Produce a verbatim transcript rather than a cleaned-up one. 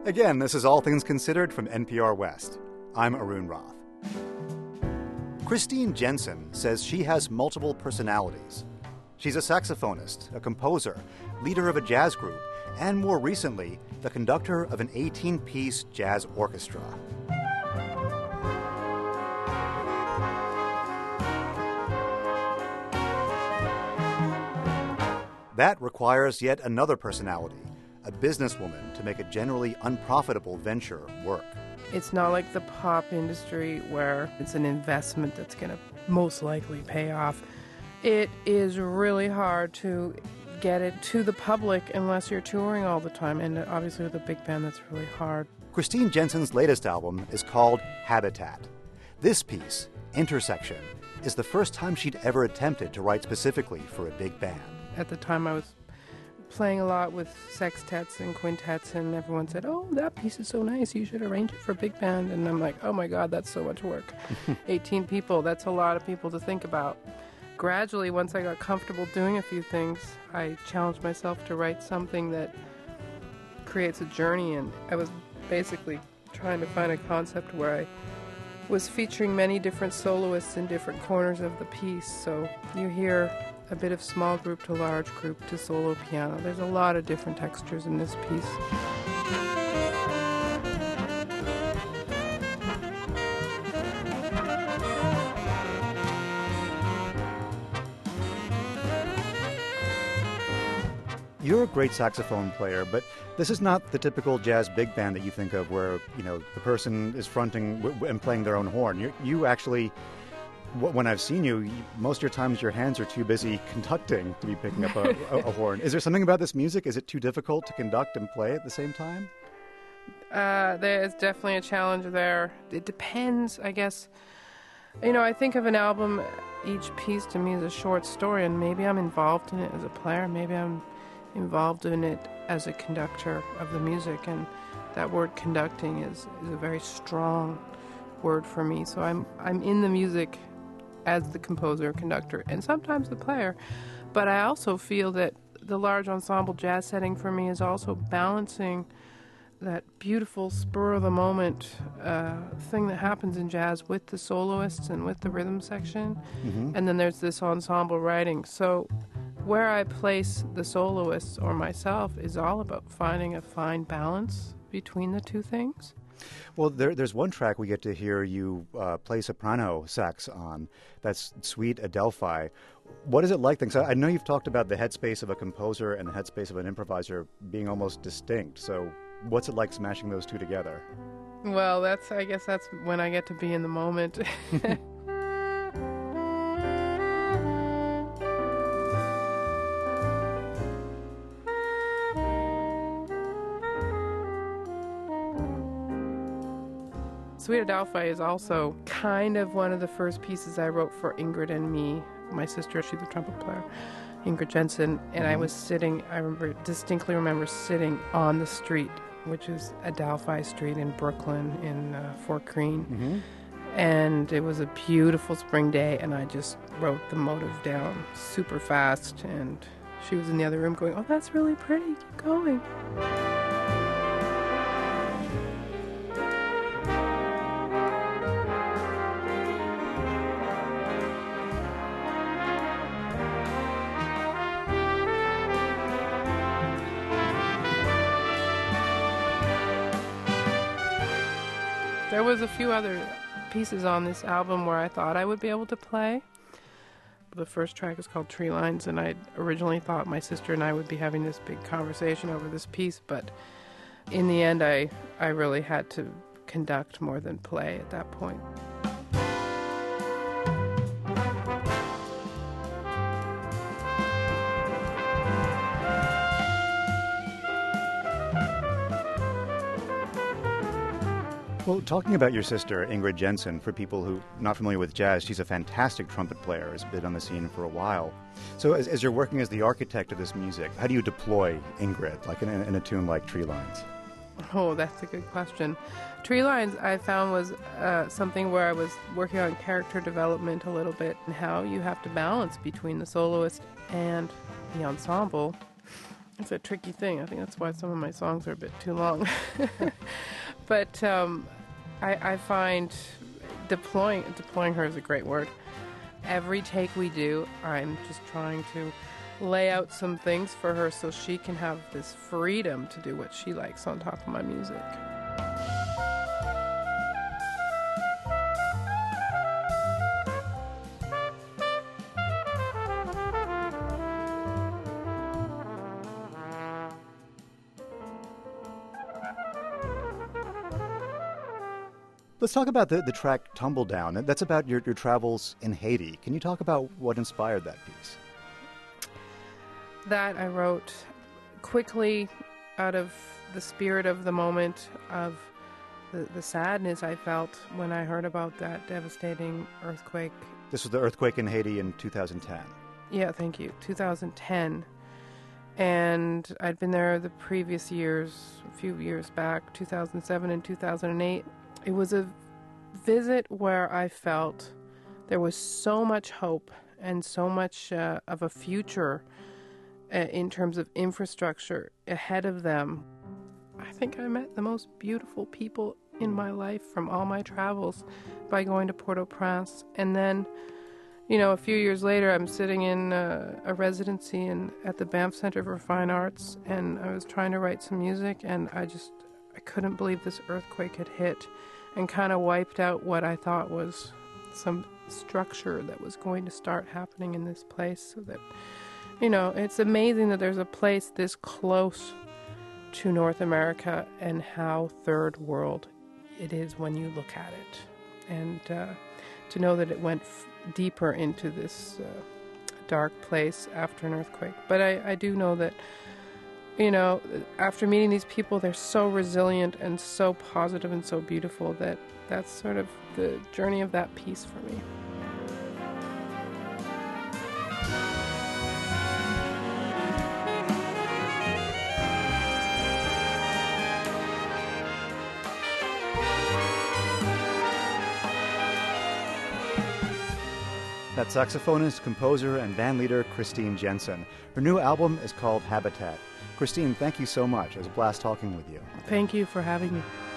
Again, this is All Things Considered from N P R West. I'm Arun Roth. Christine Jensen says she has multiple personalities. She's a saxophonist, a composer, leader of a jazz group, and more recently, the conductor of an eighteen-piece jazz orchestra. That requires yet another personality, a businesswoman to make a generally unprofitable venture work. It's not like the pop industry where it's an investment that's going to most likely pay off. It is really hard to get it to the public unless you're touring all the time, and obviously with a big band that's really hard. Christine Jensen's latest album is called Habitat. This piece, Intersection, is the first time she'd ever attempted to write specifically for a big band. At the time I was playing a lot with sextets and quintets, and everyone said, oh, that piece is so nice, you should arrange it for a big band. And I'm like, oh my God, that's so much work. eighteen people, that's a lot of people to think about. Gradually, once I got comfortable doing a few things, I challenged myself to write something that creates a journey, and I was basically trying to find a concept where I was featuring many different soloists in different corners of the piece. So you hear a bit of small group to large group to solo piano. There's a lot of different textures in this piece. You're a great saxophone player, but this is not the typical jazz big band that you think of where, you know, the person is fronting w- w- and playing their own horn. You're, you actually... When I've seen you, most of your times your hands are too busy conducting to be picking up a, a, a horn. Is there something about this music? Is it too difficult to conduct and play at the same time? Uh, there is definitely a challenge there. It depends, I guess. You know, I think of an album, each piece to me is a short story, and maybe I'm involved in it as a player, maybe I'm involved in it as a conductor of the music, and that word conducting is, is a very strong word for me. So I'm I'm in the music as the composer, conductor, and sometimes the player. But I also feel that the large ensemble jazz setting for me is also balancing that beautiful spur-of-the-moment uh, thing that happens in jazz with the soloists and with the rhythm section. Mm-hmm. And then there's this ensemble writing. So where I place the soloists or myself is all about finding a fine balance between the two things. Well, there, there's one track we get to hear you uh, play soprano sax on. That's Suite Adelphi. What is it like? Because I know you've talked about the headspace of a composer and the headspace of an improviser being almost distinct. So what's it like smashing those two together? Well, that's I guess that's when I get to be in the moment. Suite Adelphi is also kind of one of the first pieces I wrote for Ingrid and me. My sister, she's a trumpet player, Ingrid Jensen, and I was sitting, I remember distinctly remember sitting on the street, which is Adelphi Street in Brooklyn in uh, Fort Greene. Mm-hmm. And it was a beautiful spring day, and I just wrote the motive down super fast, and she was in the other room going, oh, that's really pretty, keep going. There was a few other pieces on this album where I thought I would be able to play. The first track is called Tree Lines, and I originally thought my sister and I would be having this big conversation over this piece, but in the end I, I really had to conduct more than play at that point. Well, talking about your sister, Ingrid Jensen, for people who are not familiar with jazz, she's a fantastic trumpet player, has been on the scene for a while. So as, as you're working as the architect of this music, how do you deploy Ingrid, like in, in a tune like Tree Lines? Oh, that's a good question. Tree Lines, I found, was uh, something where I was working on character development a little bit, and how you have to balance between the soloist and the ensemble. It's a tricky thing. I think that's why some of my songs are a bit too long. But um, I, I find deploying deploying her is a great word. Every take we do, I'm just trying to lay out some things for her so she can have this freedom to do what she likes on top of my music. Let's talk about the, the track Tumble Down. That's about your, your travels in Haiti. Can you talk about what inspired that piece? That I wrote quickly out of the spirit of the moment, of the, the sadness I felt when I heard about that devastating earthquake. This was the earthquake in Haiti in two thousand ten. Yeah, thank you. two thousand ten. And I'd been there the previous years, a few years back, two thousand seven and two thousand eight. It was a visit where I felt there was so much hope and so much uh, of a future uh, in terms of infrastructure ahead of them. I think I met the most beautiful people in my life from all my travels by going to Port-au-Prince. And then, you know, a few years later, I'm sitting in uh, a residency in, at the Banff Center for Fine Arts, and I was trying to write some music, and I just, I couldn't believe this earthquake had hit and kind of wiped out what I thought was some structure that was going to start happening in this place. So that, you know, it's amazing that there's a place this close to North America and how third world it is when you look at it. And uh, to know that it went f- deeper into this uh, dark place after an earthquake. But I, I do know that, you know, after meeting these people, they're so resilient and so positive and so beautiful that that's sort of the journey of that piece for me. That's saxophonist, composer, and band leader Christine Jensen. Her new album is called Habitat. Christine, thank you so much. It was a blast talking with you. Thank you for having me.